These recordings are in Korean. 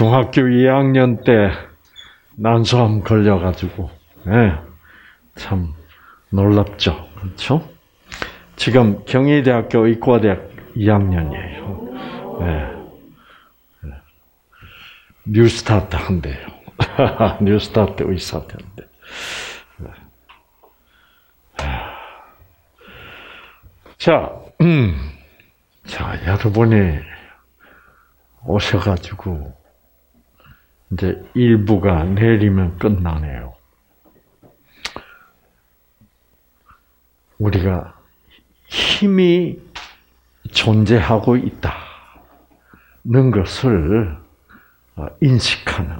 중학교 2학년 때 난소암 걸려가지고, 네, 참 놀랍죠, 그렇죠? 지금 경희대학교 의과대학 2학년이에요. 네. 뉴스타트 한대요. 뉴스타트 의사한데. 자, 여러분이 오셔가지고 이제 일부가 내리면 끝나네요. 우리가 힘이 존재하고 있다는 것을 인식하는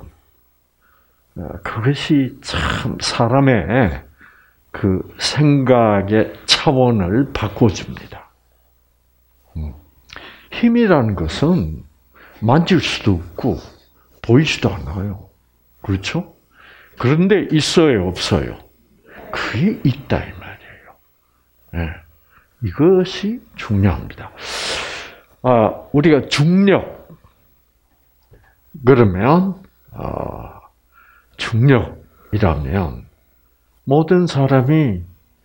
그것이 참 사람의 그 생각의 차원을 바꿔줍니다. 힘이라는 것은 만질 수도 없고 보이지도 않아요. 그렇죠? 그런데 있어요, 없어요? 그게 있다 이 말이에요. 네. 이것이 중요합니다. 우리가 중력 그러면 중력이라면 모든 사람이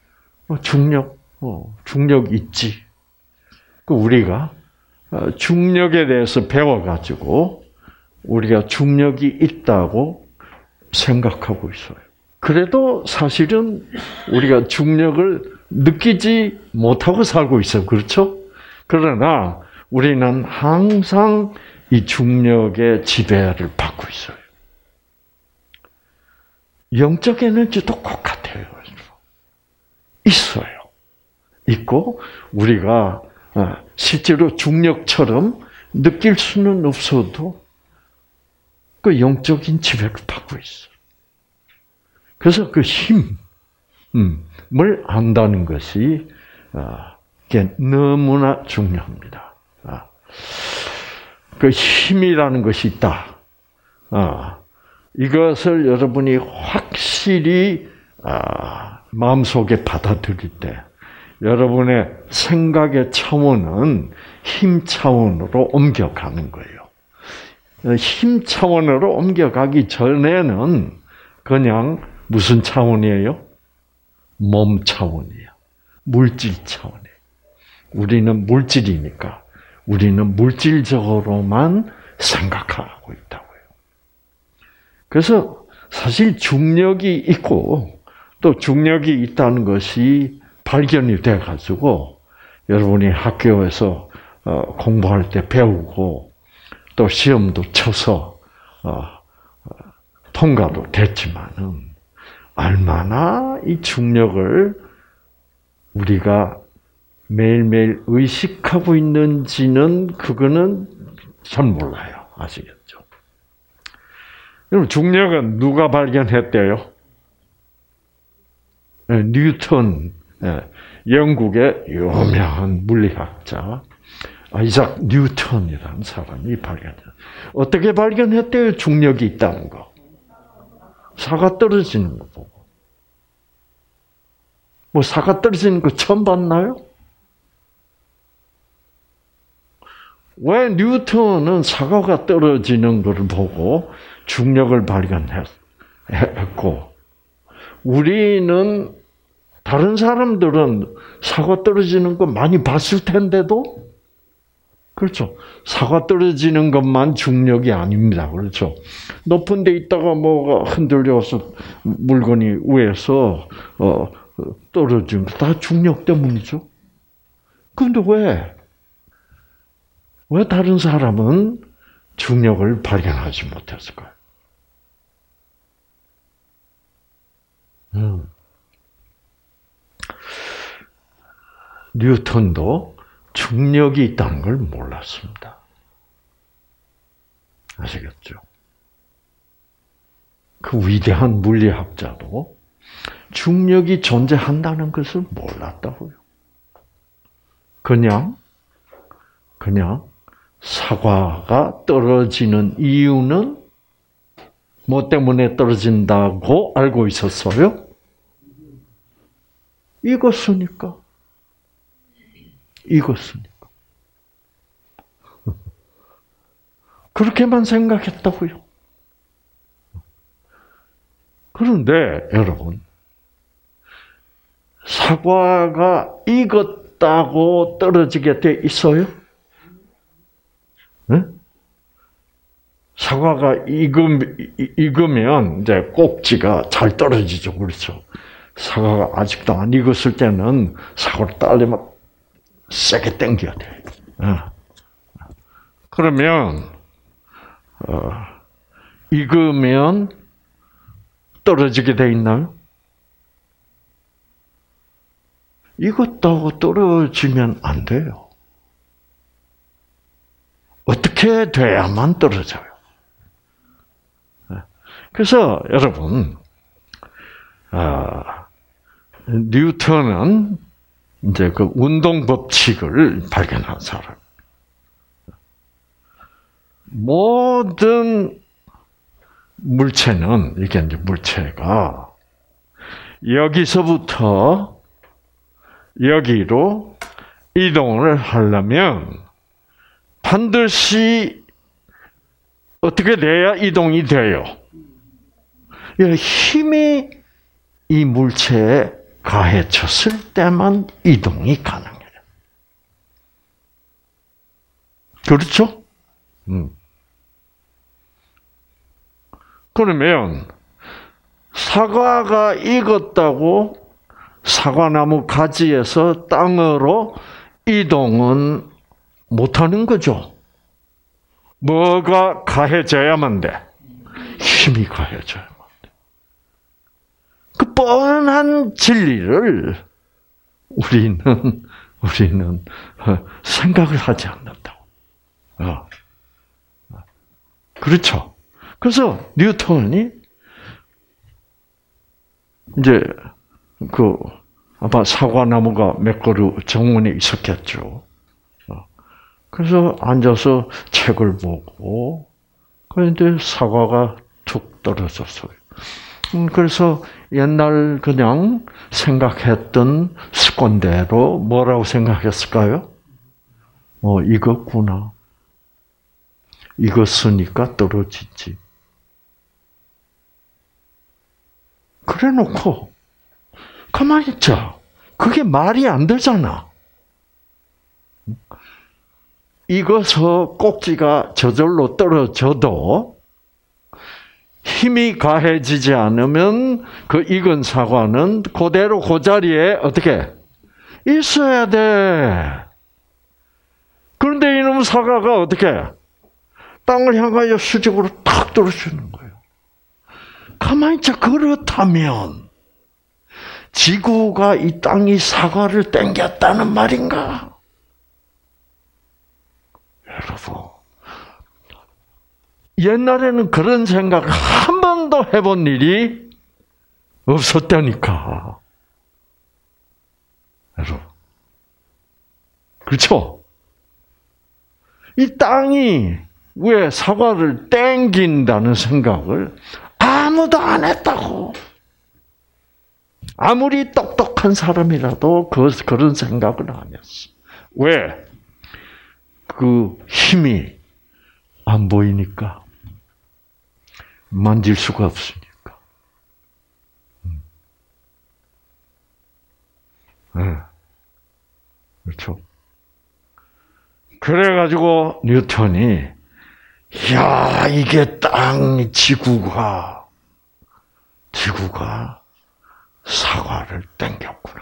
중력 있지. 우리가 중력에 대해서 배워가지고 우리가 중력이 있다고 생각하고 있어요. 그래도 사실은 우리가 중력을 느끼지 못하고 살고 있어요. 그렇죠? 그러나 우리는 항상 이 중력의 지배를 받고 있어요. 영적 에너지도 똑같아요. 있어요. 있고 우리가 실제로 중력처럼 느낄 수는 없어도 그 영적인 지배를 받고 있어요. 그래서 그 힘을 안다는 것이 너무나 중요합니다. 그 힘이라는 것이 있다. 이것을 여러분이 확실히 마음속에 받아들일 때 여러분의 생각의 차원은 힘 차원으로 옮겨가는 거예요. 힘 차원으로 옮겨가기 전에는 그냥 무슨 차원이에요? 몸 차원이에요. 물질 차원이에요. 우리는 물질이니까 우리는 물질적으로만 생각하고 있다고요. 그래서 사실 중력이 있고 또 중력이 있다는 것이 발견이 돼가지고 여러분이 학교에서 공부할 때 배우고 또 시험도 쳐서 통과도 됐지만은 얼마나 이 중력을 우리가 매일매일 의식하고 있는지는 그거는 잘 몰라요. 아시겠죠? 여러분 중력은 누가 발견했대요? 뉴턴, 영국의 유명한 물리학자 아이작 뉴턴이라는 사람이 발견했어요. 어떻게 발견했대요? 중력이 있다는 거. 사과 떨어지는 거 보고. 뭐 사과 떨어지는 거 처음 봤나요? 왜 뉴턴은 사과가 떨어지는 것을 보고 중력을 발견했고 우리는 다른 사람들은 사과 떨어지는 거 많이 봤을 텐데도 그렇죠. 사과 떨어지는 것만 중력이 아닙니다. 그렇죠. 높은 데 있다가 뭐가 흔들려서 물건이 위에서 떨어지는 거 다 중력 때문이죠. 그런데 왜 다른 사람은 중력을 발견하지 못했을까요? 뉴턴도 중력이 있다는 걸 몰랐습니다. 아시겠죠? 그 위대한 물리학자도 중력이 존재한다는 것을 몰랐다고요. 그냥 사과가 떨어지는 이유는 뭐 때문에 떨어진다고 알고 있었어요? 익었으니까. 그렇게만 생각했다고요. 그런데 여러분, 사과가 익었다고 떨어지게 돼 있어요? 네? 사과가 익으면 이제 꼭지가 잘 떨어지죠. 그렇죠? 사과가 아직도 안 익었을 때는 사과를 따려면 세게 당겨야 돼. 그러면 익으면 떨어지게 돼 있나요? 익었다고 떨어지면 안 돼요. 어떻게 돼야만 떨어져요? 그래서 여러분, 뉴턴은 이제 그 운동 법칙을 발견한 사람. 모든 물체는, 이게 이제 물체가 여기서부터 여기로 이동을 하려면 반드시 어떻게 돼야 이동이 돼요? 힘이 이 물체에 가해졌을 때만 이동이 가능해요. 그렇죠? 그러면 사과가 익었다고 사과나무 가지에서 땅으로 이동은 못하는 거죠. 뭐가 가해져야만 돼? 힘이 가해져야만 돼. 그 뻔한 진리를 우리는 생각을 하지 않는다고. 그렇죠. 그래서 뉴턴이 이제 아마 사과나무가 몇 그루 정원에 있었겠죠. 그래서 앉아서 책을 보고, 그런데 사과가 툭 떨어졌어요. 그래서 옛날 그냥 생각했던 습관대로 뭐라고 생각했을까요? 익었구나. 익었으니까 떨어지지. 그래 놓고, 가만히 있자. 그게 말이 안 되잖아. 익어서 꼭지가 저절로 떨어져도 힘이 가해지지 않으면 그 익은 사과는 그대로 그 자리에 어떻게 있어야 돼. 그런데 이놈 사과가 어떻게 땅을 향하여 수직으로 탁 떨어지는 거예요. 가만히 있자. 그렇다면 지구가 이 땅이 사과를 땡겼다는 말인가? 여러분, 옛날에는 그런 생각을 한 번도 해본 일이 없었다니까. 여러분, 그렇죠? 이 땅이 왜 사과를 땡긴다는 생각을 아무도 안 했다고. 아무리 똑똑한 사람이라도 그런 생각을 안 했어. 왜? 그 힘이 안 보이니까. 만질 수가 없으니까. 그렇죠? 그래가지고 뉴턴이, 야, 이게 지구가 사과를 땡겼구나.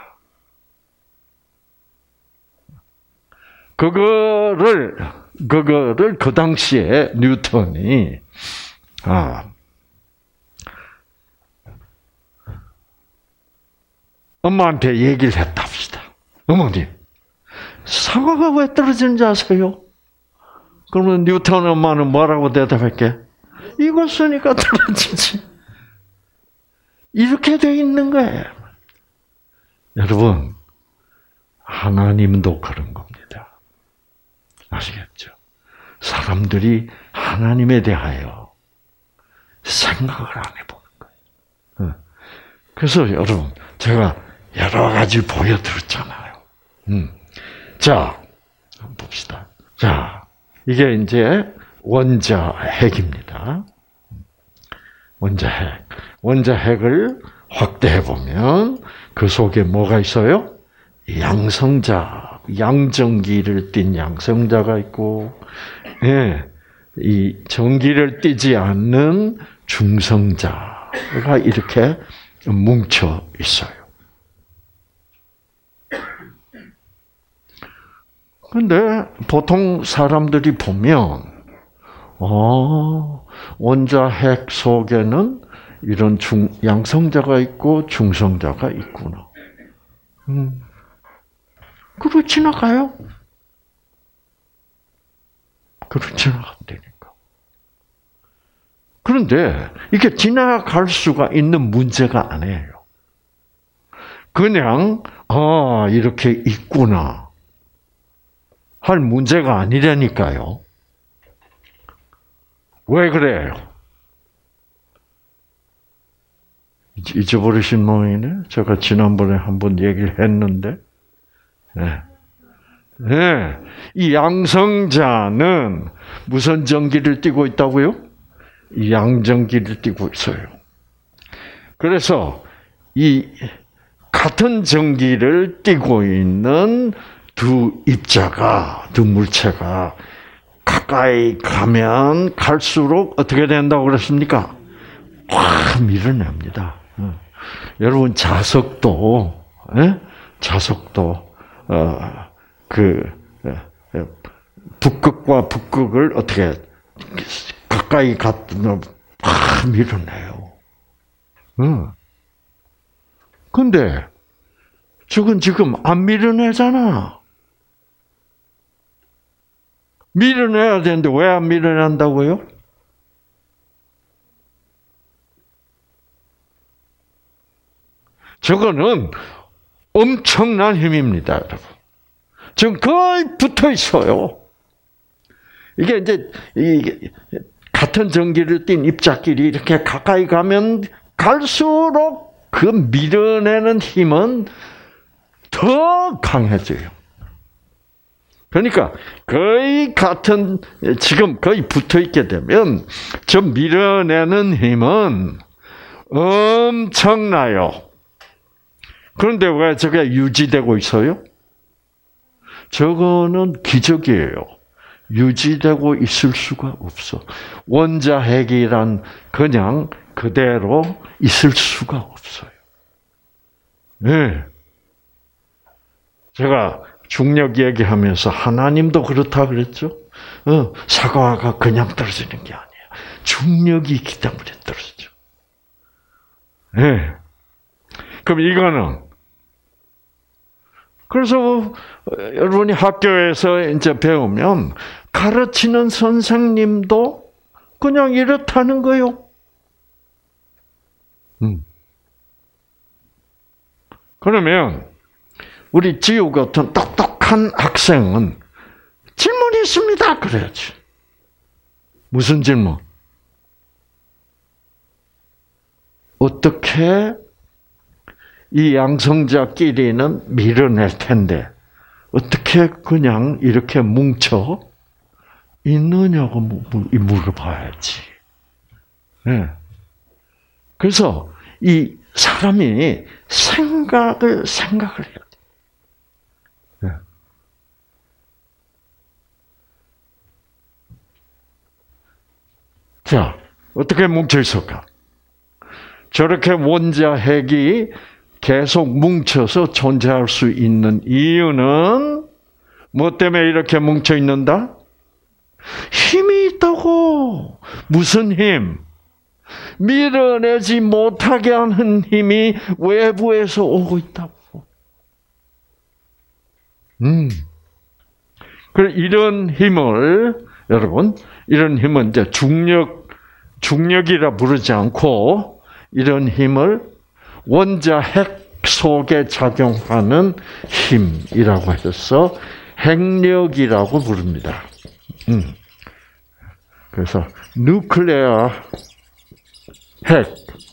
그거를 그 당시에 뉴턴이 엄마한테 얘기를 했답시다. 어머니, 사과가 왜 떨어지는지 아세요? 그러면 뉴턴 엄마는 뭐라고 대답할게? 익었으니까 떨어지지. 이렇게 돼 있는 거예요. 여러분, 하나님도 그런 겁니다. 아시겠죠? 사람들이 하나님에 대하여 생각을 안 해보는 거예요. 그래서 여러분, 제가 여러 가지 보여드렸잖아요. 자, 한번 봅시다. 자, 이게 이제 원자핵입니다. 원자핵. 원자핵을 확대해 보면 그 속에 뭐가 있어요? 양성자, 양전기를 띤 양성자가 있고, 예, 이 전기를 띠지 않는 중성자가 이렇게 뭉쳐 있어요. 근데 보통 사람들이 보면, 원자핵 속에는 이런 양성자가 있고 중성자가 있구나. 그러고 지나가요. 그러고 지나간다니까. 그런데 이게 지나갈 수가 있는 문제가 아니에요. 그냥 이렇게 있구나 할 문제가 아니라니까요. 왜 그래요? 잊어버리신 모양이네. 제가 지난번에 한번 얘기를 했는데, 네. 이 양성자는 무슨 전기를 띠고 있다고요? 양전기를 띠고 있어요. 그래서 이 같은 전기를 띠고 있는 두 입자가, 두 물체가 가까이 가면 갈수록 어떻게 된다고 그랬습니까? 확 밀어냅니다. 여러분 자석도 북극과 북극을 어떻게 가까이 갔다 확 밀어내요. 근데 저건 지금 안 밀어내잖아. 밀어내야 되는데 왜 안 밀어낸다고요? 저거는 엄청난 힘입니다, 여러분. 지금 거의 붙어 있어요. 이게 이제 같은 전기를 띤 입자끼리 이렇게 가까이 가면 갈수록 그 밀어내는 힘은 더 강해져요. 그러니까 거의 같은 지금 거의 붙어 있게 되면 저 밀어내는 힘은 엄청나요. 그런데 왜 저게 유지되고 있어요? 저거는 기적이에요. 유지되고 있을 수가 없어. 원자핵이란 그냥 그대로 있을 수가 없어요. 네. 제가 중력 얘기하면서 하나님도 그렇다 그랬죠? 사과가 그냥 떨어지는 게 아니에요. 중력이 있기 때문에 떨어지죠. 네. 그럼 이거는 그래서 여러분이 학교에서 이제 배우면 가르치는 선생님도 그냥 이렇다는 거요. 그러면 우리 지우 같은 똑똑한 학생은 질문이 있습니다. 그래야지. 무슨 질문? 어떻게 이 양성자끼리는 밀어낼 텐데 어떻게 그냥 이렇게 뭉쳐 있느냐고 물어봐야지. 네. 그래서 이 사람이 생각을 해야 돼. 네. 자, 어떻게 뭉쳐 있을까? 저렇게 원자핵이 계속 뭉쳐서 존재할 수 있는 이유는 뭐 때문에 이렇게 뭉쳐 있는다? 힘이 있다고. 무슨 힘? 밀어내지 못하게 하는 힘이 외부에서 오고 있다고. 그래 이런 힘을 여러분 이런 힘은 이제 중력이라 부르지 않고 이런 힘을 원자핵 속에 작용하는 힘이라고 해서 핵력이라고 부릅니다. 그래서 nuclear 핵,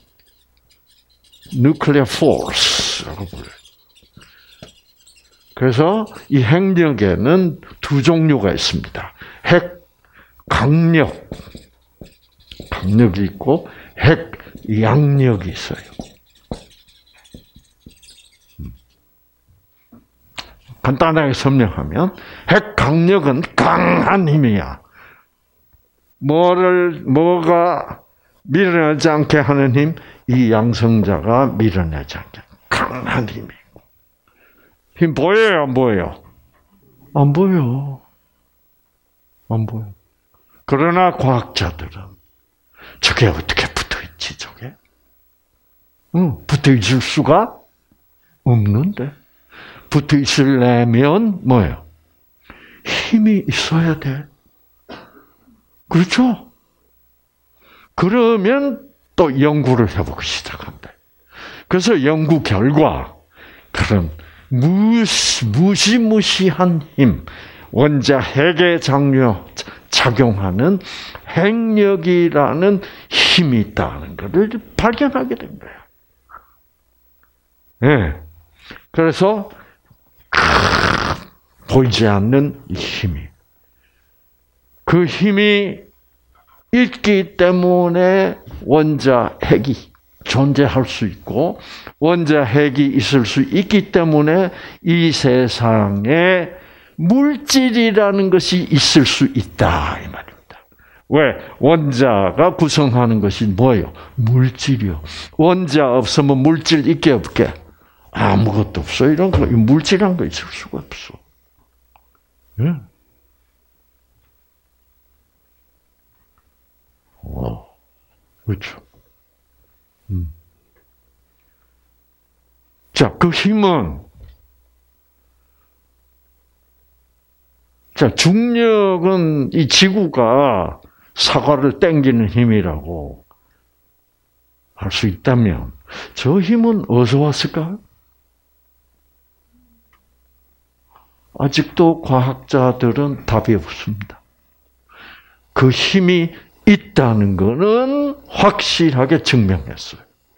nuclear force라고 불러요. 그래서 이 핵력에는 두 종류가 있습니다. 강력이 있고 핵양력이 있어요. 간단하게 설명하면 핵강력은 강한 힘이야. 뭐가 밀어내지 않게 하는 힘? 이 양성자가 밀어내지 않게 강한 힘이. 힘 보여요, 안 보여요? 안 보여. 안 보여. 그러나 과학자들은 저게 어떻게 붙어있지, 저게? 붙어있을 수가 없는데. 붙어있으려면 뭐예요? 힘이 있어야 돼. 그렇죠? 그러면 또 연구를 해보기 시작한다. 그래서 연구 결과 그런 무시무시한 힘, 원자 핵에 작용하는 핵력이라는 힘이 있다는 것을 발견하게 된 거예요. 네. 그래서 보이지 않는 힘이, 그 힘이 있기 때문에 원자 핵이 존재할 수 있고, 원자 핵이 있을 수 있기 때문에 이 세상에 물질이라는 것이 있을 수 있다 이 말입니다. 왜? 원자가 구성하는 것이 뭐예요? 물질이요. 원자 없으면 물질 있게 없게? 아무것도 없어. 이런 거, 물질이란 거 있을 수가 없어. 예. 그렇죠. 자, 그 힘은, 자, 중력은 이 지구가 사과를 당기는 힘이라고 할 수 있다면, 저 힘은 어디서 왔을까요? 아직도 과학자들은 답이 없습니다. 그 힘이 있다는 것은 확실하게 증명했어요.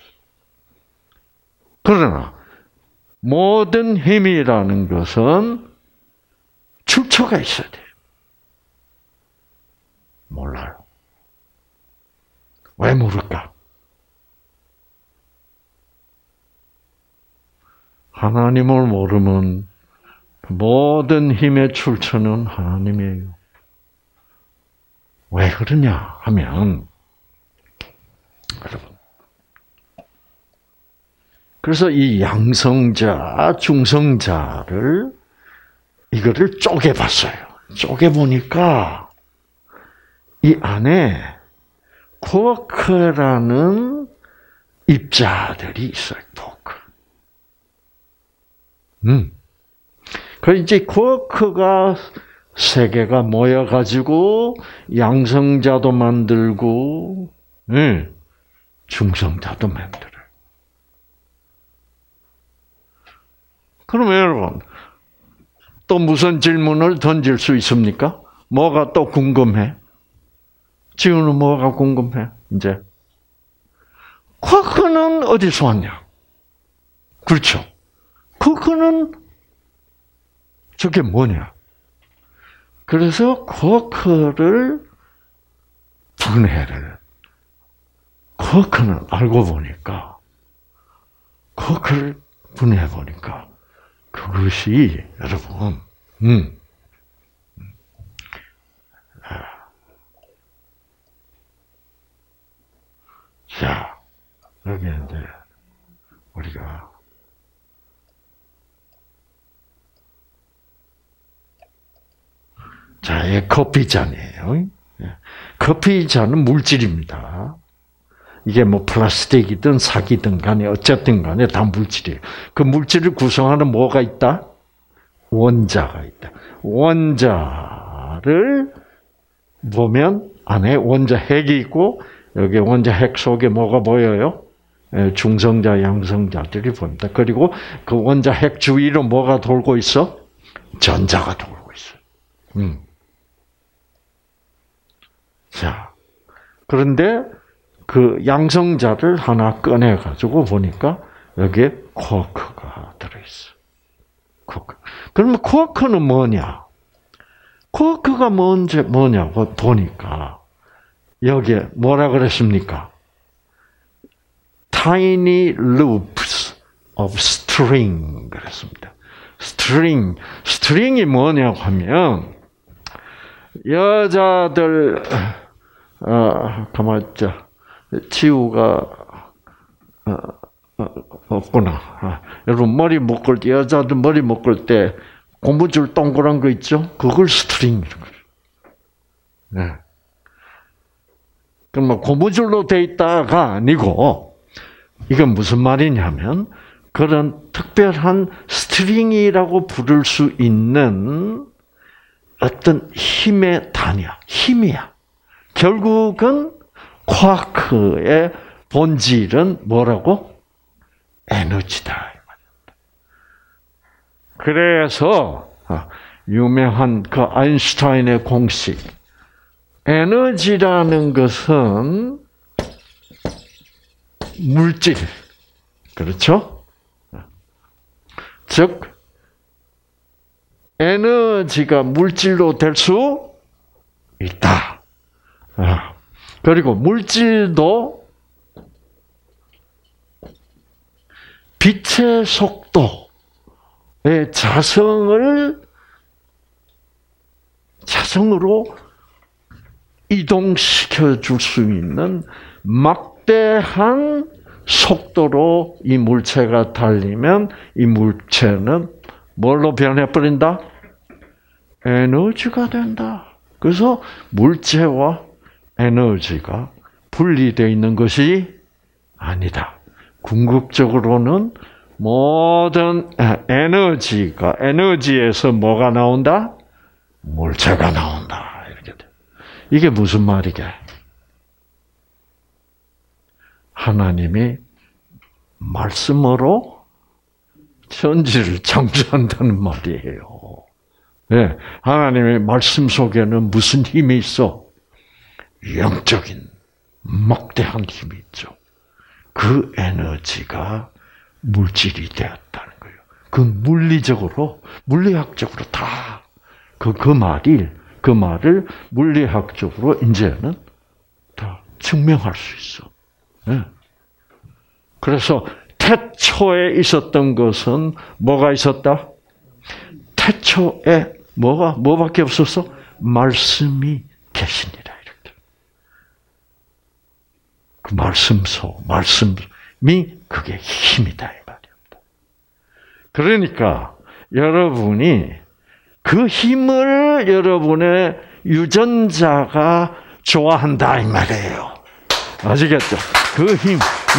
그러나 모든 힘이라는 것은 출처가 있어야 돼요. 몰라요. 왜 모를까? 하나님을 모르면 모든 힘의 출처는 하나님이에요. 왜 그러냐 하면, 여러분, 그래서 이 양성자, 중성자를 이거를 쪼개봤어요. 쪼개보니까 이 안에 쿼크라는 입자들이 있어요. 쿼크. 그 이제 쿼크가 세 개가 모여가지고 양성자도 만들고, 중성자도 만들어요. 그러면 여러분, 또 무슨 질문을 던질 수 있습니까? 뭐가 또 궁금해? 지우는 뭐가 궁금해? 이제 쿼크는 어디서 왔냐? 그렇죠. 쿼크는 저게 뭐냐? 그래서 쿼크를 분해를, 쿼크는 알고 보니까, 쿼크를 분해해 보니까 그것이 여러분, 자, 여기 이제 우리가 자, 이 커피잔이에요. 커피잔은 물질입니다. 이게 뭐 플라스틱이든 사기든 간에 어쨌든 간에 다 물질이에요. 그 물질을 구성하는 뭐가 있다? 원자가 있다. 원자를 보면 안에 원자 핵이 있고 여기 원자 핵 속에 뭐가 보여요? 중성자, 양성자들이 보입니다. 그리고 그 원자 핵 주위로 뭐가 돌고 있어? 전자가 돌고 있어요. 자, 그런데 그 양성자를 하나 꺼내가지고 보니까 여기에 쿼크가 들어있어. 쿼크. 그러면 쿼크는 뭐냐? 그가 뭐냐고 보니까 여기에 뭐라 그랬습니까? Tiny loops of string 그랬습니다. string이 뭐냐고 하면 여자들 가만 있자. 지우가 없구나. 여러분 머리 묶을 때 여자들 머리 묶을 때 고무줄 동그란 거 있죠? 그걸 스트링이라고 그래요. 네. 그럼 뭐 고무줄로 돼 있다가 아니고 이건 무슨 말이냐면 그런 특별한 스트링이라고 부를 수 있는 어떤 힘의 단위야. 힘이야. 결국은 쿼크의 본질은 뭐라고? 에너지다. 그래서 유명한 그 아인슈타인의 공식. 에너지라는 것은 물질. 그렇죠? 즉 에너지가 물질로 될 수 있다. 그리고 물질도 빛의 속도의 자성으로 이동시켜 줄 수 있는 막대한 속도로 이 물체가 달리면 이 물체는 뭘로 변해버린다? 에너지가 된다. 그래서 물체와 에너지가 분리되어 있는 것이 아니다. 궁극적으로는 모든 에너지에서 뭐가 나온다? 물체가 나온다. 이렇게 돼. 이게 무슨 말이게? 하나님이 말씀으로 천지를 창조한다는 말이에요. 네, 하나님의 말씀 속에는 무슨 힘이 있어? 영적인 막대한 힘이 있죠. 그 에너지가 물질이 되었다는 거예요. 그 물리학적으로 다 그 말을 물리학적으로 이제는 다 증명할 수 있어. 네. 그래서 태초에 있었던 것은 뭐가 있었다? 태초에 뭐밖에 없었어? 말씀이 계시니라 이렇게. 그 말씀이 그게 힘이다 이 말입니다. 그러니까 여러분이 그 힘을 여러분의 유전자가 좋아한다 이 말이에요. 아시겠죠? 그 힘.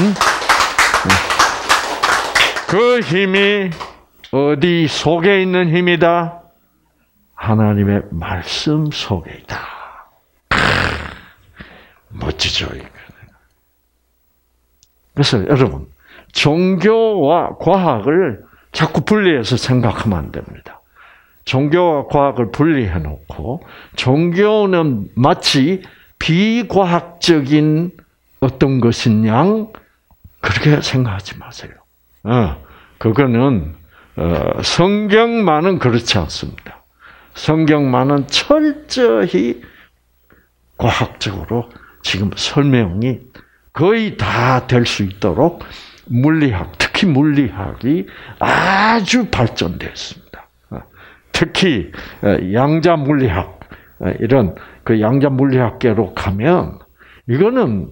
그 힘이 어디 속에 있는 힘이다? 하나님의 말씀 속에 있다. 멋지죠? 그래서 여러분, 종교와 과학을 자꾸 분리해서 생각하면 안 됩니다. 종교와 과학을 분리해놓고 종교는 마치 비과학적인 어떤 것인 양 그렇게 생각하지 마세요. 그거는 성경만은 그렇지 않습니다. 성경만은 철저히 과학적으로 지금 설명이 거의 다 될 수 있도록 특히 물리학이 아주 발전되었습니다. 특히 양자 물리학 이런 그 양자 물리학계로 가면 이거는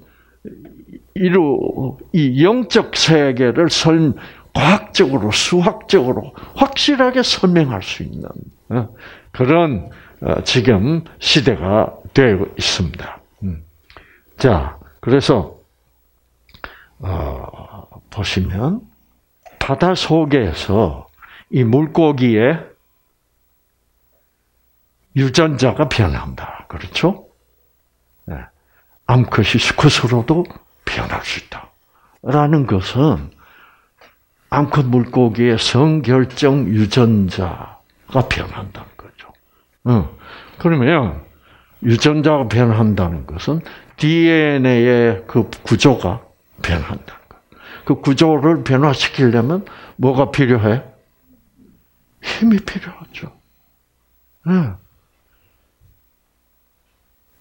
이 영적 세계를 과학적으로 수학적으로 확실하게 설명할 수 있는 그런 지금 시대가 되어 있습니다. 자, 그래서 보시면 바다 속에서 이 물고기의 유전자가 변한다. 그렇죠? 네. 암컷이 수컷으로도 변할 수 있다. 라는 것은 암컷 물고기의 성결정 유전자가 변한다는 거죠. 그러면 유전자가 변한다는 것은 DNA의 그 구조가 변한다는 거예요. 그 구조를 변화시키려면 뭐가 필요해? 힘이 필요하죠.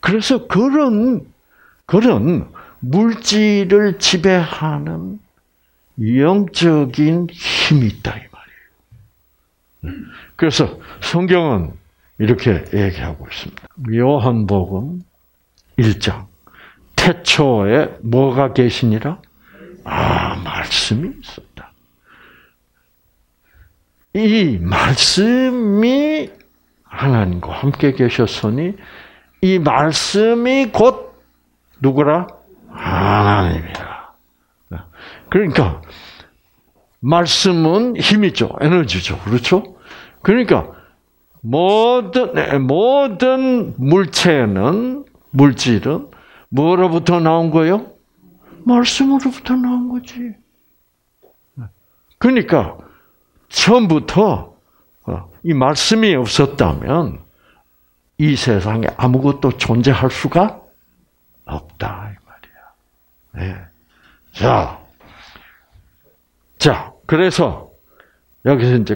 그래서 그런 물질을 지배하는 영적인 힘이 있다 이 말이에요. 그래서 성경은 이렇게 얘기하고 있습니다. 요한복음 1장 태초에 뭐가 계시니라? 말씀이 있었다. 이 말씀이 하나님과 함께 계셨으니 이 말씀이 곧 누구라? 하나님이라. 그러니까 말씀은 힘이죠. 에너지죠. 그렇죠? 그러니까 모든 물질은 뭐로부터 나온 거예요? 말씀으로부터 나온 거지. 그러니까 처음부터 이 말씀이 없었다면 이 세상에 아무것도 존재할 수가 없다 이 말이야. 네. 자, 그래서 여기서 이제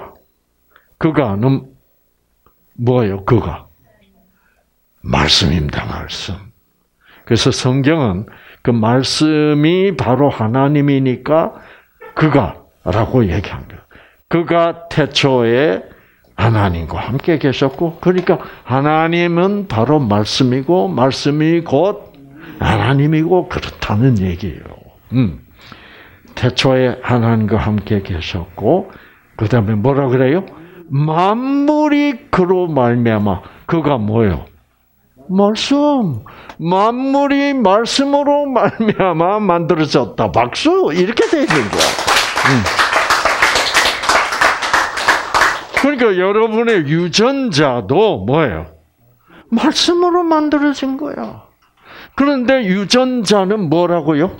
그가는 뭐예요? 그가 말씀입니다. 말씀. 그래서 성경은 그 말씀이 바로 하나님이니까 그가라고 얘기한 거예요. 그가 태초에 하나님과 함께 계셨고, 그러니까 하나님은 바로 말씀이고, 말씀이 곧 하나님이고 그렇다는 얘기예요. 태초에 하나님과 함께 계셨고, 그 다음에 뭐라 그래요? 만물이 그로 말미암아. 그가 뭐예요? 말씀. 만물이 말씀으로 말미암아 만들어졌다. 박수. 이렇게 돼 있는 거야. 그러니까 여러분의 유전자도 뭐예요? 말씀으로 만들어진 거야. 그런데 유전자는 뭐라고요?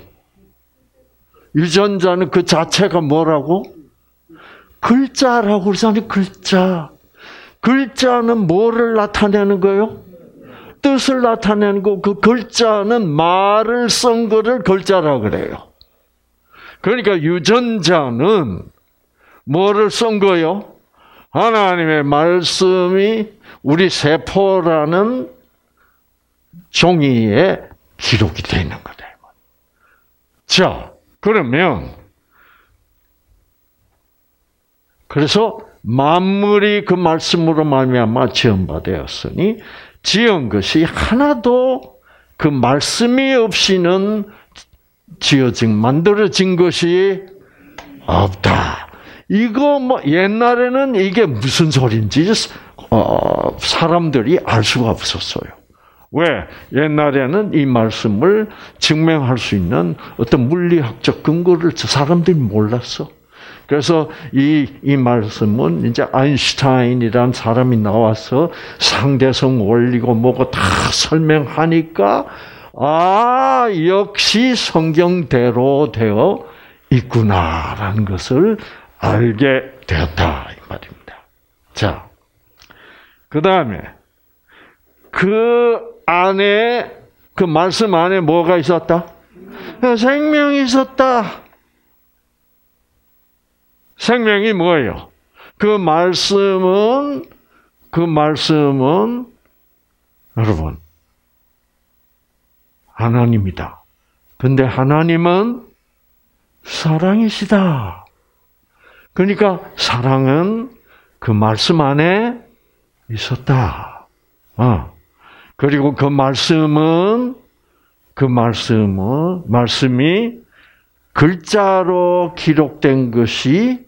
유전자는 그 자체가 뭐라고? 글자라고 그러잖아요. 글자. 글자는 뭐를 나타내는 거예요? 뜻을 나타내는 거. 그 글자는 말을 쓴 거를 글자라고 그래요. 그러니까 유전자는 뭐를 쓴 거예요? 하나님의 말씀이 우리 세포라는 종이에 기록이 되어 있는 거다. 자, 그러면 그래서 만물이 그 말씀으로 말미암아 지은 바 되었으니 지은 것이 하나도 그 말씀이 없이는 만들어진 것이 없다. 이거 옛날에는 이게 무슨 소리인지 사람들이 알 수가 없었어요. 왜? 옛날에는 이 말씀을 증명할 수 있는 어떤 물리학적 근거를 사람들이 몰랐어. 그래서 이 말씀은 이제 아인슈타인이라는 사람이 나와서 상대성 원리고 뭐고 다 설명하니까 역시 성경대로 되어 있구나라는 것을 알게 되었다 이 말입니다. 자, 그 다음에 그 안에 그 말씀 안에 뭐가 있었다? 생명이 있었다. 생명이 뭐예요? 그 말씀은 여러분 하나님이다. 근데 하나님은 사랑이시다. 그러니까 사랑은 그 말씀 안에 있었다. 그리고 그 말씀이 글자로 기록된 것이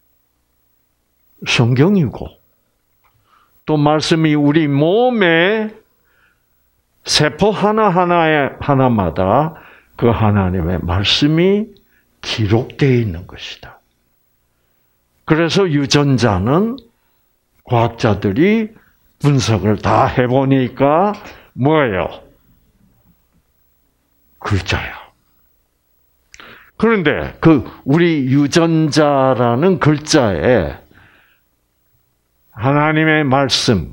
성경이고, 또 말씀이 우리 몸에 세포 하나마다 그 하나님의 말씀이 기록되어 있는 것이다. 그래서 유전자는 과학자들이 분석을 다 해보니까 뭐예요? 글자야. 그런데 우리 유전자라는 글자에 하나님의 말씀,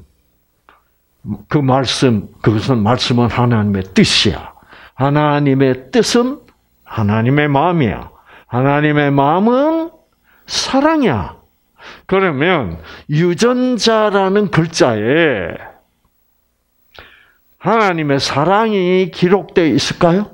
그것은 말씀은 하나님의 뜻이야. 하나님의 뜻은 하나님의 마음이야. 하나님의 마음은 사랑이야. 그러면 유전자라는 글자에 하나님의 사랑이 기록되어 있을까요?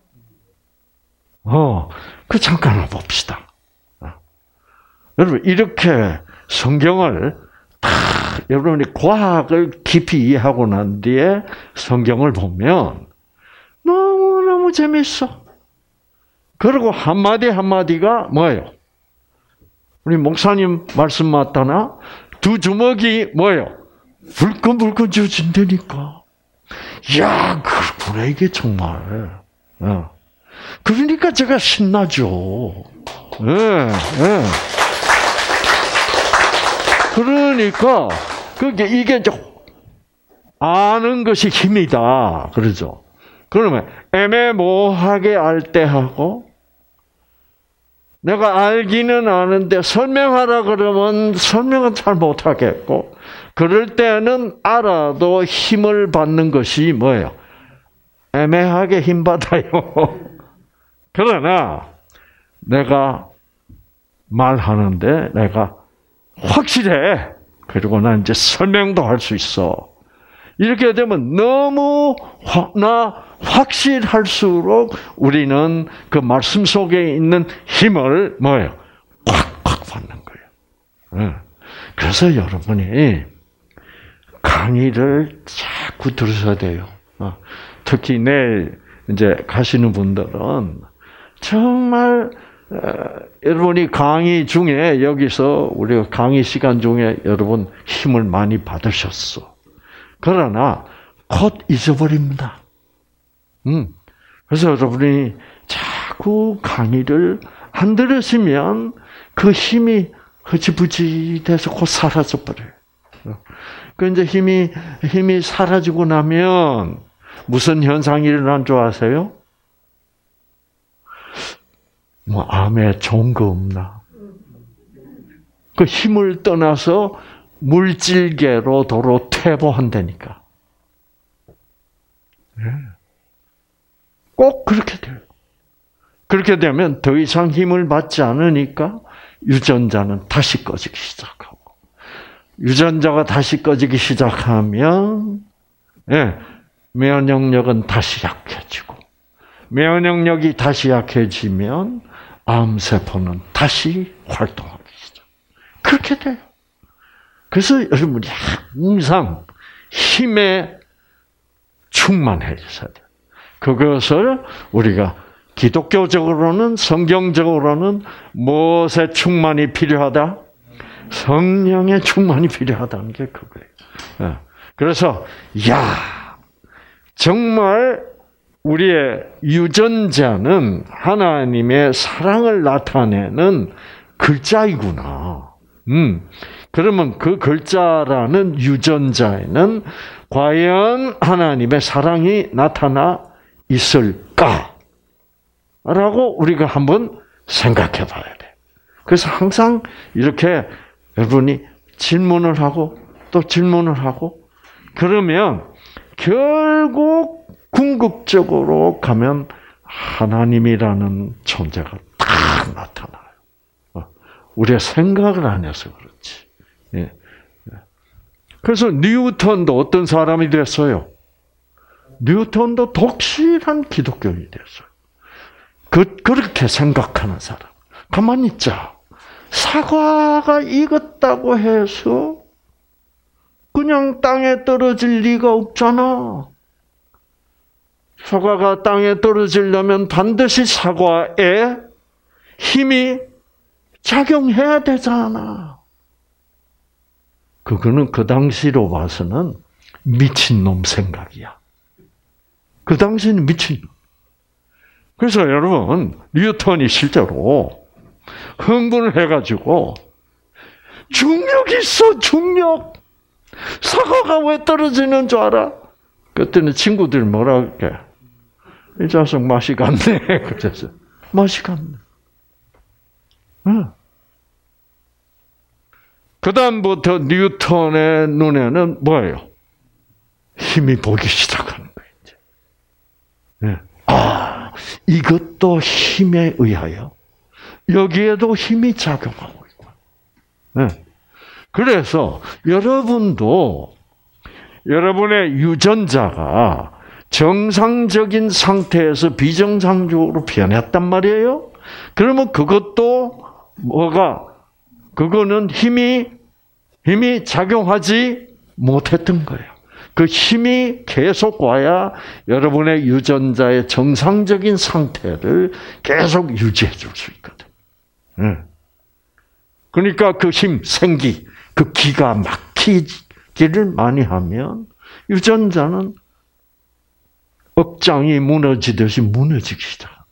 그 잠깐 봅시다. 여러분, 이렇게 성경을 여러분이 과학을 깊이 이해하고 난 뒤에 성경을 보면 너무너무 재밌어. 그리고 한마디 한마디가 뭐예요? 우리 목사님 말씀 맞다나? 두 주먹이 뭐예요? 불끈불끈 쥐어진다니까. 이야, 그렇구나, 이게 정말. 그러니까 제가 신나죠. 그러니까, 이게 아는 것이 힘이다. 그러죠. 그러면 애매모호하게 알 때 하고, 내가 알기는 아는데 설명하라 그러면 설명은 잘 못하겠고, 그럴 때는 알아도 힘을 받는 것이 뭐예요? 애매하게 힘 받아요. 그러나 내가 말하는데 내가 확실해. 그리고 난 이제 설명도 할 수 있어. 이렇게 되면 너무 확실할수록 우리는 그 말씀 속에 있는 힘을 뭐예요? 콱콱 받는 거예요. 그래서 여러분이 강의를 자꾸 들으셔야 돼요. 특히 내일 이제 가시는 분들은 정말 여러분이 강의 중에 여기서 우리가 강의 시간 중에 여러분 힘을 많이 받으셨어. 그러나 곧 잊어버립니다. 그래서 여러분이 자꾸 강의를 안 들으시면 그 힘이 흐지부지 돼서 곧 사라져 버려요. 그 이제 힘이 사라지고 나면 무슨 현상이 일어난 줄 아세요? 암에 좋은 거 없나? 그 힘을 떠나서 물질계로 도로 퇴보한다니까. 꼭 그렇게 돼요. 그렇게 되면 더 이상 힘을 받지 않으니까 유전자는 다시 꺼지기 시작하고, 유전자가 다시 꺼지기 시작하면 면역력은 다시 약해지고, 면역력이 다시 약해지면 암세포는 다시 활동하기 시작. 그렇게 돼요. 그래서 여러분이 항상 힘에 충만해져야 돼요. 그것을 우리가 기독교적으로는, 성경적으로는 무엇에 충만이 필요하다? 성령의 충만이 필요하다는 게 그거예요. 그래서 정말 우리의 유전자는 하나님의 사랑을 나타내는 글자이구나. 그러면 그 글자라는 유전자에는 과연 하나님의 사랑이 나타나 있을까라고 우리가 한번 생각해 봐야 돼. 그래서 항상 이렇게 여러분이 질문을 하고 또 질문을 하고, 그러면 결국 궁극적으로 가면 하나님이라는 존재가 딱 나타나요. 우리가 생각을 안 해서 그렇지. 그래서 뉴턴도 어떤 사람이 됐어요? 뉴턴도 독실한 기독교인이 됐어요. 그렇게 생각하는 사람. 가만히 있자. 사과가 익었다고 해서 그냥 땅에 떨어질 리가 없잖아. 사과가 땅에 떨어지려면 반드시 사과에 힘이 작용해야 되잖아. 그거는 그 당시로 봐서는 미친놈 생각이야. 그 당시는 미친놈. 그래서 여러분, 뉴턴이 실제로 흥분을 해가지고 중력이 있어, 중력. 사과가 왜 떨어지는 줄 알아? 그때는 친구들이 뭐라 그래? 이 자식 맛이 갔네. 그래서 맛이 갔네. 그 다음부터 뉴턴의 눈에는 뭐예요? 힘이 보기 시작하는 거예요. 이것도 힘에 의하여 여기에도 힘이 작용하고 있고. 그래서 여러분도 여러분의 유전자가 정상적인 상태에서 비정상적으로 변했단 말이에요. 그러면 그것도 그거는 힘이 작용하지 못했던 거예요. 그 힘이 계속 와야 여러분의 유전자의 정상적인 상태를 계속 유지해 줄 수 있거든. 그러니까 그 힘, 생기, 그 기가 막히기를 많이 하면 유전자는 억장이 무너지듯이 무너지기 시작.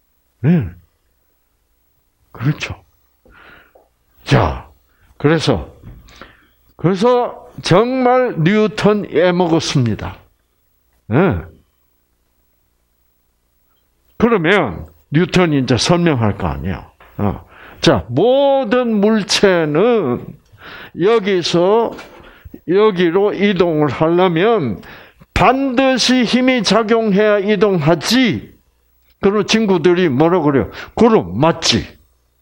그렇죠. 자, 그래서 정말 뉴턴 애먹었습니다. 그러면 뉴턴이 이제 설명할 거 아니야. 자, 모든 물체는 여기서 여기로 이동을 하려면 반드시 힘이 작용해야 이동하지. 그런 친구들이 뭐라 그래요? 그럼 맞지.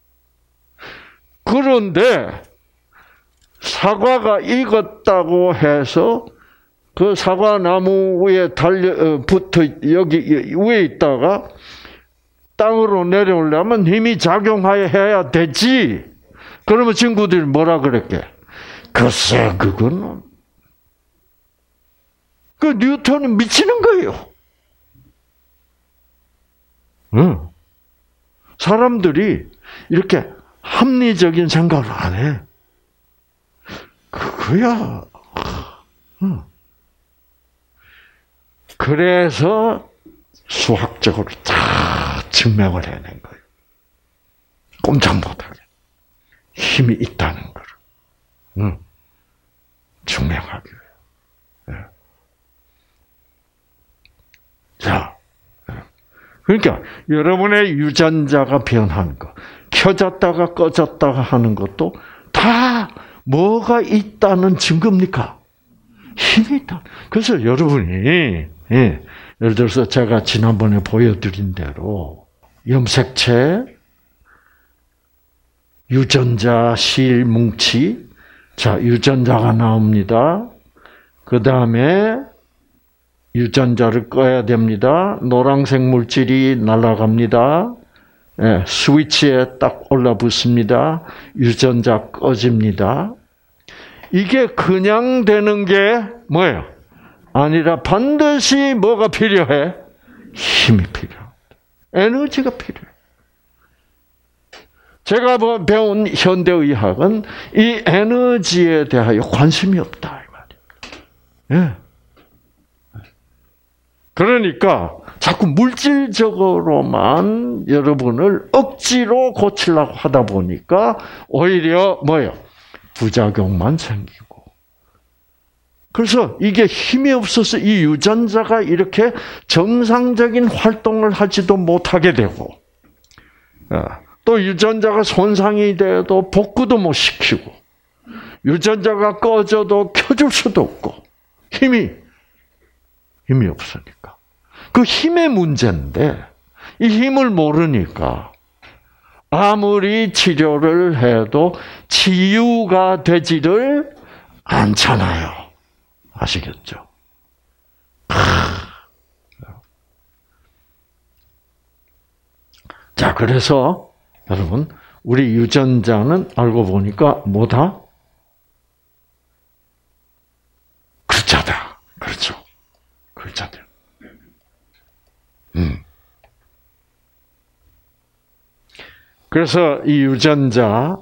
그런데 사과가 익었다고 해서 그 사과 나무 위에 붙어 여기 위에 있다가 땅으로 내려오려면 힘이 작용해야 되지. 그러면 친구들이 뭐라 그랬게? 글쎄, 그거는 그 뉴턴이 미치는 거예요. 사람들이 이렇게 합리적인 생각을 안 해. 그거야. 그래서 수학적으로 다 증명을 해낸 거예요. 꼼짝 못하게. 힘이 있다는 거를. 증명하기 위해. 자, 그러니까 여러분의 유전자가 변하는 거, 켜졌다가 꺼졌다가 하는 것도 다 뭐가 있다는 증거입니까? 힘이 있다. 그래서 여러분이 예를 들어서 제가 지난번에 보여드린 대로 염색체, 유전자 실 뭉치, 자 유전자가 나옵니다. 그 다음에 유전자를 꺼야 됩니다. 노란색 물질이 날아갑니다. 스위치에 딱 올라붙습니다. 유전자 꺼집니다. 이게 그냥 되는 게 뭐예요? 아니라 반드시 뭐가 필요해? 힘이 필요합니다. 에너지가 필요해. 제가 배운 현대의학은 이 에너지에 대하여 관심이 없다. 이 말이에요. 그러니까 자꾸 물질적으로만 여러분을 억지로 고치려고 하다 보니까 오히려 뭐예요? 부작용만 생기고. 그래서 이게 힘이 없어서 이 유전자가 이렇게 정상적인 활동을 하지도 못하게 되고, 또 유전자가 손상이 돼도 복구도 못 시키고, 유전자가 꺼져도 켜줄 수도 없고, 힘이 없으니까. 그 힘의 문제인데, 이 힘을 모르니까 아무리 치료를 해도 치유가 되지를 않잖아요. 아시겠죠? 자, 그래서 여러분, 우리 유전자는 알고 보니까 뭐다? 글자다. 그렇죠. 글자들. 그래서 이 유전자의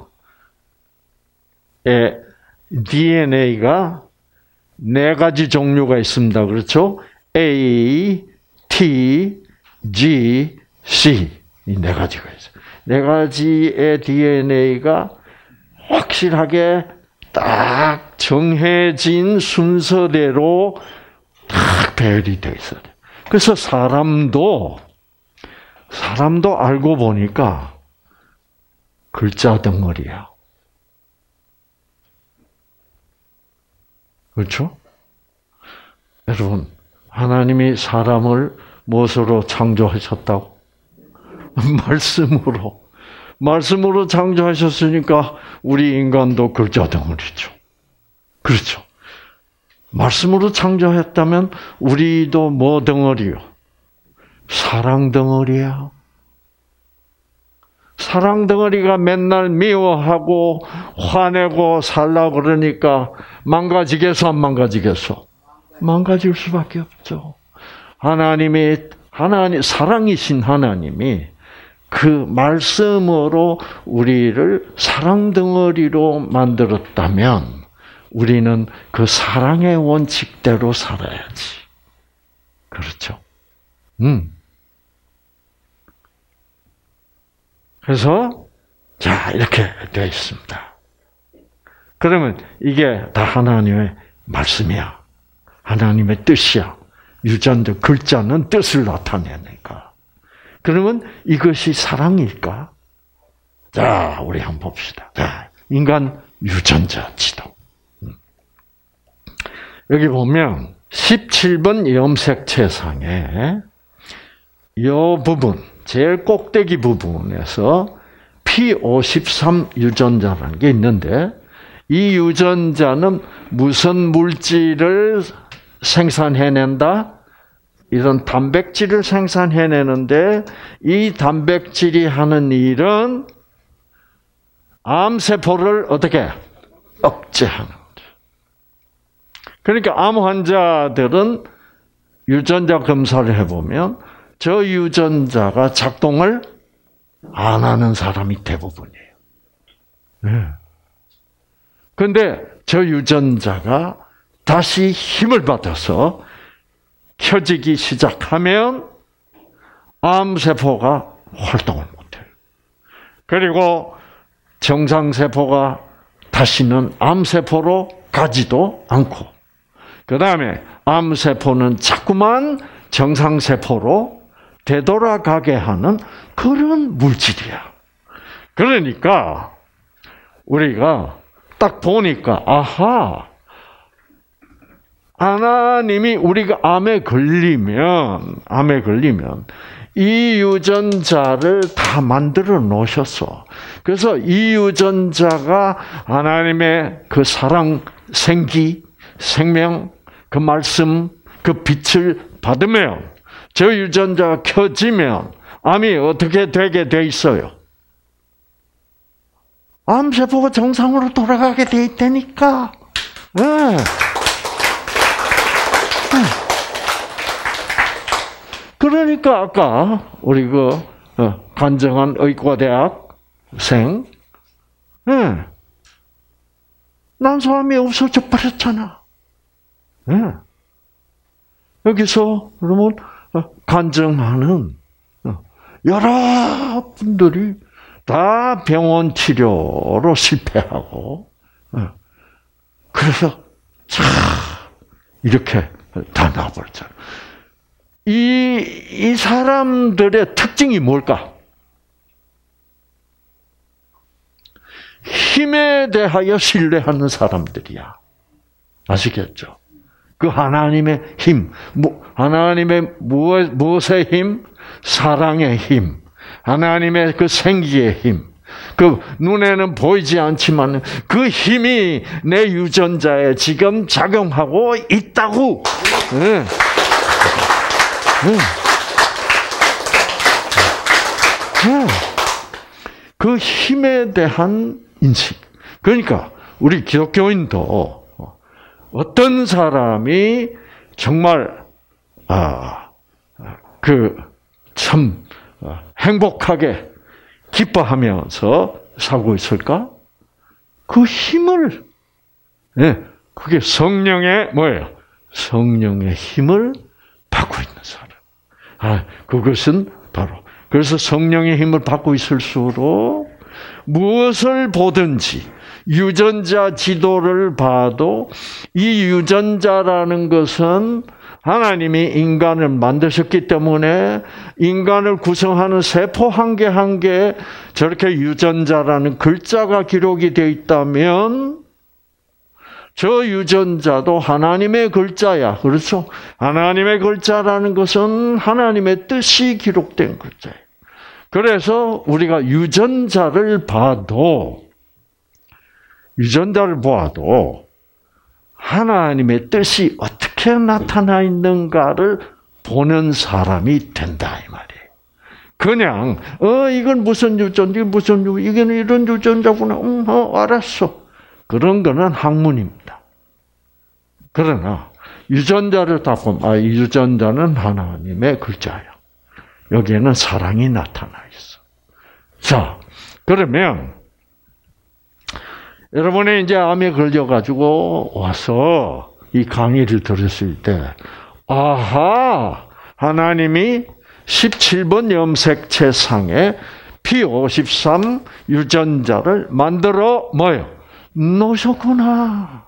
DNA가 네 가지 종류가 있습니다. 그렇죠? A, T, G, C 이 네 가지가 있어요. 네 가지의 DNA가 확실하게 딱 정해진 순서대로 딱 배열이 되어 있어요. 그래서 사람도 알고 보니까 글자 덩어리야. 그렇죠? 여러분, 하나님이 사람을 무엇으로 창조하셨다고? 말씀으로 창조하셨으니까 우리 인간도 글자 덩어리죠. 그렇죠? 말씀으로 창조했다면 우리도 뭐 덩어리요? 사랑 덩어리야. 사랑 덩어리가 맨날 미워하고 화내고 살라고 그러니까 망가지겠어, 안 망가지겠어? 망가질 수밖에 없죠. 사랑이신 하나님이 그 말씀으로 우리를 사랑 덩어리로 만들었다면 우리는 그 사랑의 원칙대로 살아야지. 그렇죠? 그래서 자, 이렇게 되어 있습니다. 그러면 이게 다 하나님의 말씀이야. 하나님의 뜻이야. 유전자 글자는 뜻을 나타내니까. 그러면 이것이 사랑일까? 자, 우리 한번 봅시다. 자, 인간 유전자 지도. 여기 보면 17번 염색체상에 이 부분, 제일 꼭대기 부분에서 P53 유전자라는 게 있는데 이 유전자는 무슨 물질을 생산해낸다? 이런 단백질을 생산해내는데 이 단백질이 하는 일은 암세포를 어떻게 억제하는 거죠. 그러니까 암 환자들은 유전자 검사를 해보면 저 유전자가 작동을 안 하는 사람이 대부분이에요. 그런데 저 유전자가 다시 힘을 받아서 켜지기 시작하면 암세포가 활동을 못해요. 그리고 정상세포가 다시는 암세포로 가지도 않고 그 다음에 암세포는 자꾸만 정상세포로 되돌아가게 하는 그런 물질이야. 그러니까 우리가 딱 보니까 아하, 하나님이 우리가 암에 걸리면 이 유전자를 다 만들어 놓으셨어. 그래서 이 유전자가 하나님의 그 사랑, 생기, 생명, 그 말씀, 그 빛을 받으면 저 유전자가 켜지면 암이 어떻게 되게 돼 있어요? 암세포가 정상으로 돌아가게 돼 있다니까. 네. 그러니까 아까 우리 간정한 의과대학생 난소암이 없어져 버렸잖아. 여기서 그러면 간증하는 여러 분들이 다 병원 치료로 실패하고 그래서 이렇게 다 나와버렸잖아. 이 사람들의 특징이 뭘까? 힘에 대하여 신뢰하는 사람들이야. 아시겠죠? 그 하나님의 힘, 하나님의 무엇의 힘? 사랑의 힘, 하나님의 그 생기의 힘, 그 눈에는 보이지 않지만 그 힘이 내 유전자에 지금 작용하고 있다고. 네. 그 힘에 대한 인식. 그러니까 우리 기독교인도 어떤 사람이 정말 참 행복하게 기뻐하면서 살고 있을까? 그 힘을, 그게 성령의 뭐예요? 성령의 힘을 받고 있는 사람. 그것은 바로 그래서 성령의 힘을 받고 있을수록 무엇을 보든지 유전자 지도를 봐도 이 유전자라는 것은 하나님이 인간을 만드셨기 때문에 인간을 구성하는 세포 한 개 한 개에 저렇게 유전자라는 글자가 기록이 되어 있다면 저 유전자도 하나님의 글자야. 그렇죠? 하나님의 글자라는 것은 하나님의 뜻이 기록된 글자예요. 그래서 우리가 유전자를 보아도 하나님의 뜻이 어떻게 나타나 있는가를 보는 사람이 된다 이 말이에요. 그냥 이건 무슨 유전자, 무슨 이건 이런 유전자구나. 알았어. 그런 거는 학문입니다. 그러나 유전자를 딱 보면 유전자는 하나님의 글자야. 여기에는 사랑이 나타나 있어. 자, 그러면 여러분이 이제 암에 걸려가지고 와서 이 강의를 들었을 때, 아하, 하나님이 17번 염색체상에 P53 유전자를 만들어 놓으셨구나.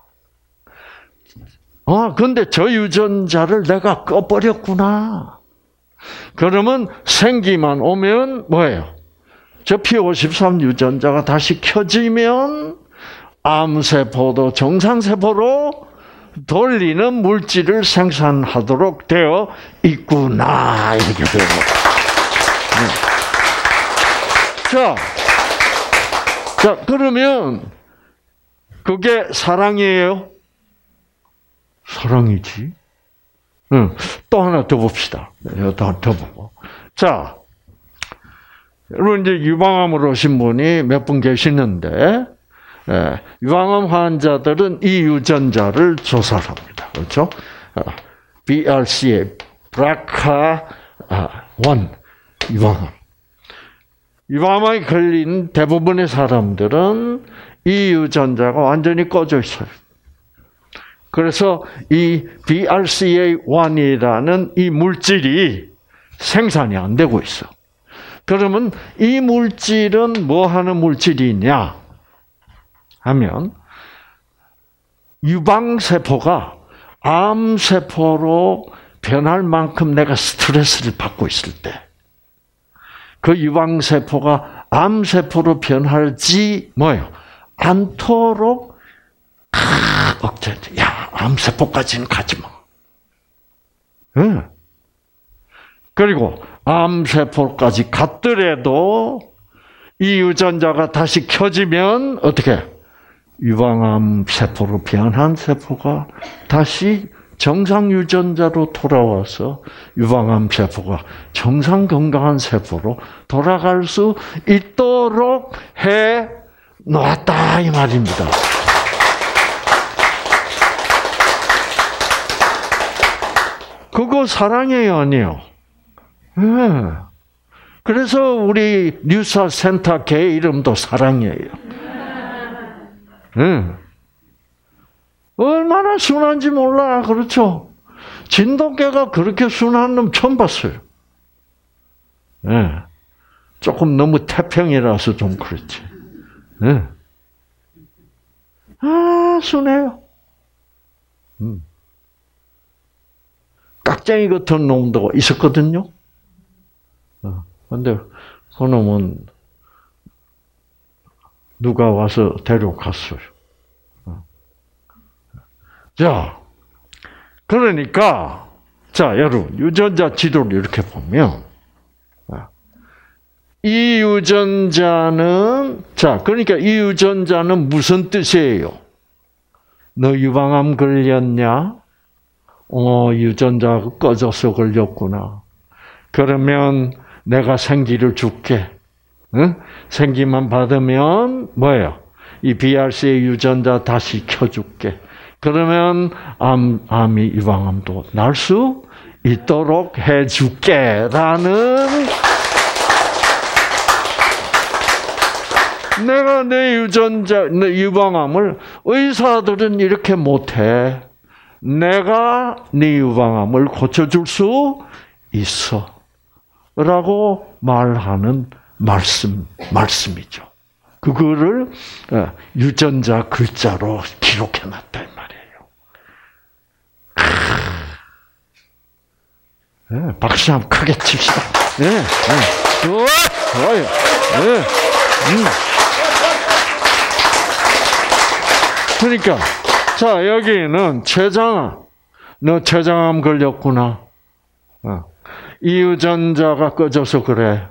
근데 저 유전자를 내가 꺼버렸구나. 그러면 생기만 오면 뭐예요? 저 P53 유전자가 다시 켜지면 암세포도 정상세포로 돌리는 물질을 생산하도록 되어 있구나. 이렇게 되는 거예요. 자, 그러면 그게 사랑이에요? 사랑이지. 또 하나 더 봅시다. 더 보고. 자, 여러분 이제 유방암으로 오신 분이 몇 분 계시는데, 유방암 환자들은 이 유전자를 조사를 합니다. 그렇죠? BRCA, BRCA1 유방암. 유방암에 걸린 대부분의 사람들은 이 유전자가 완전히 꺼져 있어요. 그래서 이 BRCA1이라는 이 물질이 생산이 안 되고 있어. 그러면 이 물질은 뭐 하는 물질이냐 하면 유방세포가 암세포로 변할 만큼 내가 스트레스를 받고 있을 때 그 유방세포가 암세포로 변하지 않도록 억제. 야, 암세포까지는 가지 마. 응. 그리고 암세포까지 갔더라도 이 유전자가 다시 켜지면 어떻게? 유방암 세포로 변한 세포가 다시 정상 유전자로 돌아와서 유방암 세포가 정상 건강한 세포로 돌아갈 수 있도록 해 놓았다 이 말입니다. 그거 사랑이에요, 아니에요? 네. 그래서 우리 뉴사 센터 개 이름도 사랑이에요. 네. 얼마나 순한지 몰라, 그렇죠? 진돗개가 그렇게 순한 놈 처음 봤어요. 네. 조금 너무 태평이라서 좀 그렇지. 네. 순해요. 깍쟁이 같은 놈도 있었거든요. 근데 그 놈은 누가 와서 데려갔어요. 자, 그러니까 여러분 유전자 지도를 이렇게 보면 이 유전자는 그러니까 이 유전자는 무슨 뜻이에요? 너 유방암 걸렸냐? 유전자가 꺼져서 걸렸구나. 그러면 내가 생기를 줄게. 응? 생기만 받으면 뭐예요? 이 BRCA 유전자 다시 켜줄게. 그러면 암이 유방암도 날 수 있도록 해줄게라는 내가 내 유전자, 내 유방암을 의사들은 이렇게 못해. 내가 네 유방암을 고쳐줄 수 있어. 라고 말하는 말씀이죠. 그거를 유전자 글자로 기록해놨다 이 말이에요. 박수 한번 크게 칩시다. 좋아요. 그러니까 여기는 췌장암. 너 췌장암 걸렸구나. 이 유전자가 꺼져서 그래.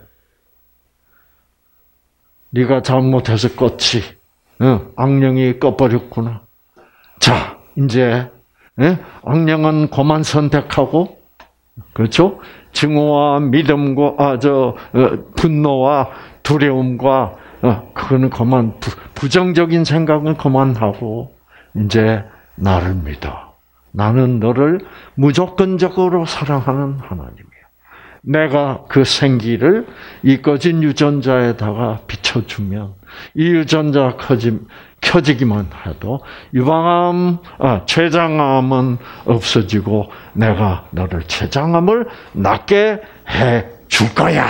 네가 잘못해서 껐지. 악령이 꺼버렸구나. 이제 악령은 그만 선택하고, 그렇죠? 증오와 믿음과 분노와 두려움과 그거는 그만 부정적인 생각은 그만하고 이제 나를 믿어. 나는 너를 무조건적으로 사랑하는 하나님이야. 내가 그 생기를 이 꺼진 유전자에다가 비춰주면 이 유전자 켜지기만 해도 췌장암은 없어지고 내가 너를 췌장암을 낫게 해 줄 거야.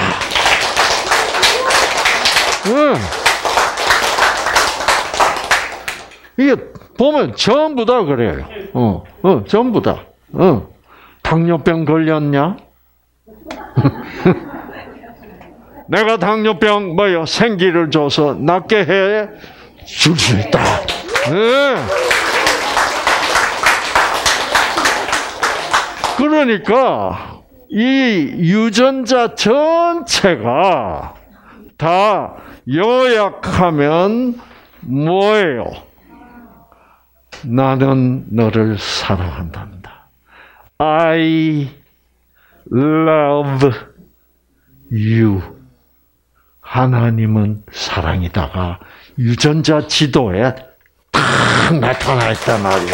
이게 보면 전부 다 그래요. 전부 다. 당뇨병 걸렸냐? 내가 당뇨병 생기를 줘서 낫게 해 줄 수 있다. 그러니까 이 유전자 전체가 다 요약하면 뭐예요? 나는 너를 사랑한단다. I love you. 하나님은 사랑이다가 유전자 지도에 딱 나타나 있단 말이에요.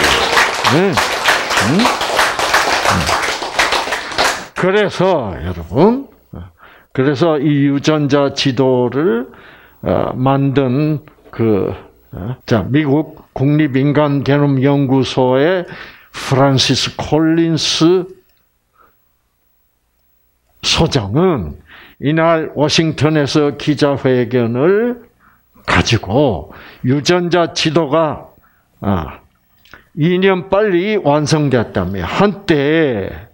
그래서 여러분, 그래서 이 유전자 지도를 만든 미국 국립인간개념연구소의 프란시스 콜린스 소장은 이날 워싱턴에서 기자회견을 가지고 유전자 지도가 2년 빨리 완성됐다며 한때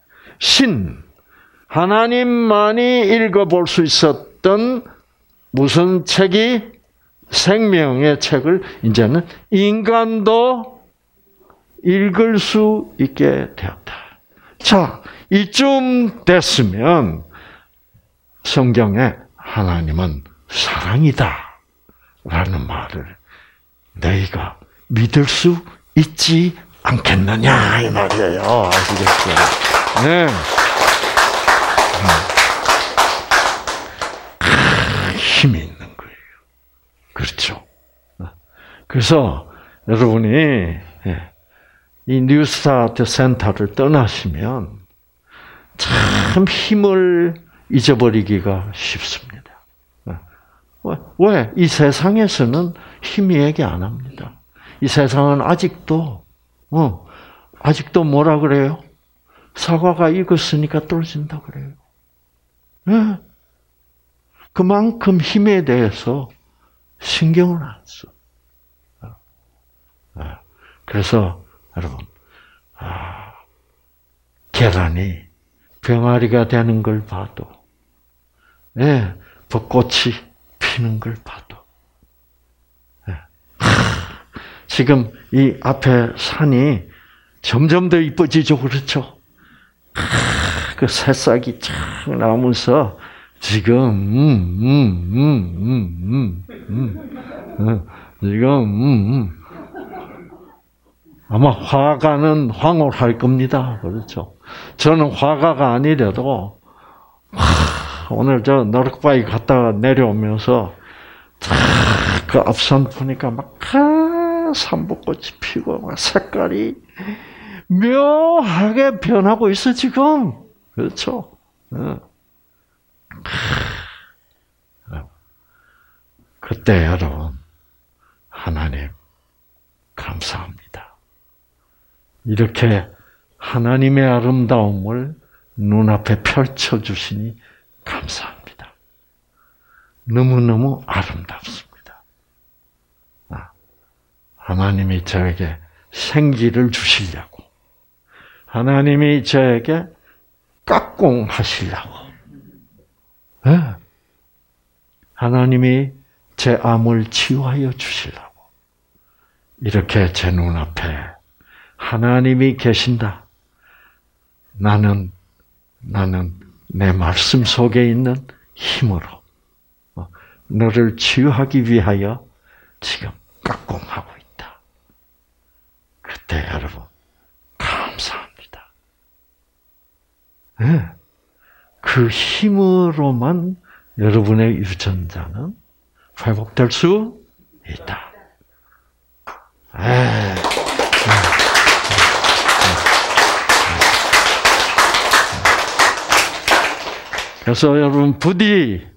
하나님만이 읽어볼 수 있었던 무슨 책이 생명의 책을 이제는 인간도 읽을 수 있게 되었다. 자, 이쯤 됐으면 성경에 하나님은 사랑이다 라는 말을 너희가 믿을 수 있지 않겠느냐 이 말이에요. 아시겠어요? 네. 힘이 있는 거예요. 그렇죠. 그래서 여러분이 이 뉴스타트 센터를 떠나시면 참 힘을 잊어버리기가 쉽습니다. 왜? 이 세상에서는 힘이 얘기 안 합니다. 이 세상은 아직도 뭐라 그래요? 사과가 익었으니까 떨어진다 그래요. 네. 그만큼 힘에 대해서 신경을 안 써. 그래서 여러분, 계란이 병아리가 되는 걸 봐도, 벚꽃이 피는 걸 봐도, 지금 이 앞에 산이 점점 더 이뻐지죠, 그렇죠? 그 새싹이 쫙 나오면서 지금 아마 화가는 황홀할 겁니다. 그렇죠? 저는 화가가 아니래도 오늘 저 너럭바위 갔다가 내려오면서 그 앞산 보니까 막 삼복꽃이 피고 막 색깔이 묘하게 변하고 있어 지금. 그렇죠? 그때 여러분 하나님 감사합니다. 이렇게 하나님의 아름다움을 눈앞에 펼쳐주시니 감사합니다. 너무너무 아름답습니다. 하나님이 저에게 생기를 주시려고, 하나님이 저에게 깍공하시려고, 하나님이 제 암을 치유하여 주시려고 이렇게 제 눈앞에 하나님이 계신다. 나는 내 말씀 속에 있는 힘으로 너를 치유하기 위하여 지금 깍공하고 있다. 그 힘으로만 여러분의 유전자는 회복될 수 있다. 그래서 여러분 부디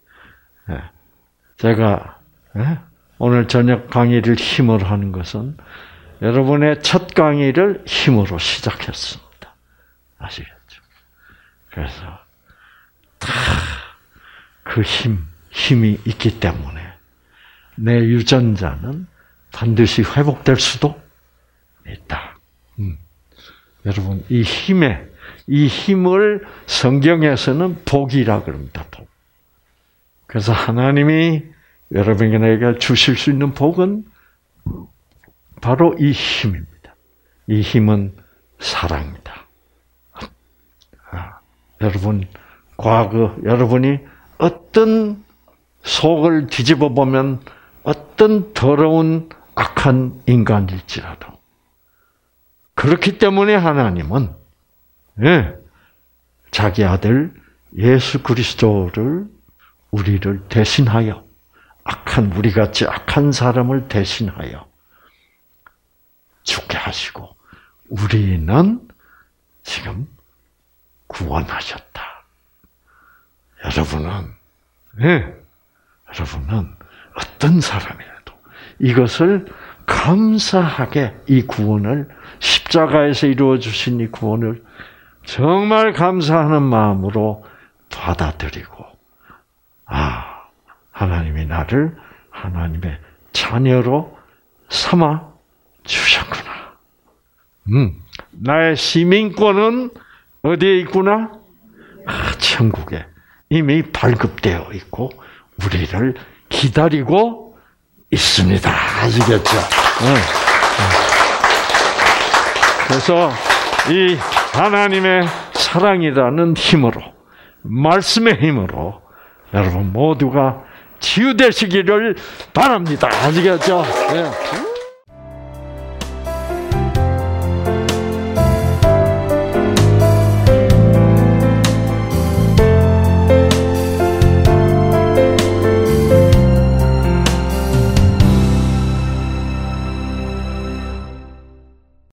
제가 오늘 저녁 강의를 힘으로 하는 것은 여러분의 첫 강의를 힘으로 시작했습니다. 아시겠죠? 그래서 다 그 힘이 있기 때문에 내 유전자는 반드시 회복될 수도 있다. 여러분 이 힘을 성경에서는 복이라 그럽니다. 복. 그래서 하나님이 여러분에게 주실 수 있는 복은 바로 이 힘입니다. 이 힘은 사랑입니다. 여러분 과거 여러분이 어떤 속을 뒤집어 보면 어떤 더러운 악한 인간일지라도 그렇기 때문에 하나님은 자기 아들 예수 그리스도를 우리를 대신하여 우리같이 악한 사람을 대신하여 죽게 하시고 우리는 지금 구원하셨다. 여러분은 어떤 사람이라도 이것을 감사하게 이 구원을 십자가에서 이루어 주신 이 구원을 정말 감사하는 마음으로 받아들이고 하나님이 나를 하나님의 자녀로 삼아 주셨구나. 나의 시민권은 어디에 있구나? 천국에 이미 발급되어 있고 우리를 기다리고 있습니다. 아시겠죠? 그래서 이 하나님의 사랑이라는 힘으로, 말씀의 힘으로 여러분 모두가 치유되시기를 바랍니다. 아시겠죠? 네.